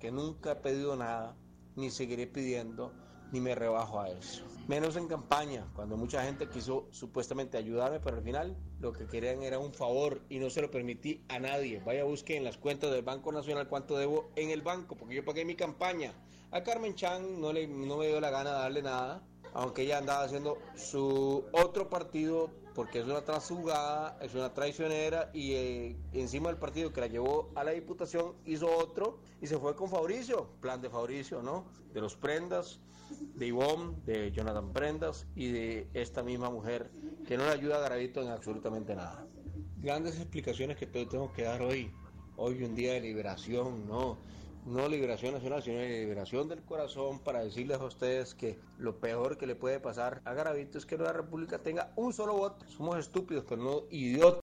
que nunca he pedido nada, ni seguiré pidiendo, ni me rebajo a eso. Menos en campaña, cuando mucha gente quiso supuestamente ayudarme, pero al final lo que querían era un favor y no se lo permití a nadie. Vaya, busquen en las cuentas del Banco Nacional cuánto debo en el banco, porque yo pagué mi campaña. A Carmen Chan no me dio la gana de darle nada, aunque ella andaba haciendo su otro partido, porque es una transjugada, es una traicionera, y encima del partido que la llevó a la diputación hizo otro y se fue con Fabricio, plan de Fabricio, ¿no? De los Prendas, de Ivonne, de Jonathan Prendas y de esta misma mujer que no le ayuda a Garavito en absolutamente nada. Grandes explicaciones que tengo que dar hoy un día de liberación, no liberación nacional, sino de liberación del corazón, para decirles a ustedes que lo peor que le puede pasar a Garavito es que la República tenga un solo voto. Somos estúpidos, pero no idiotas.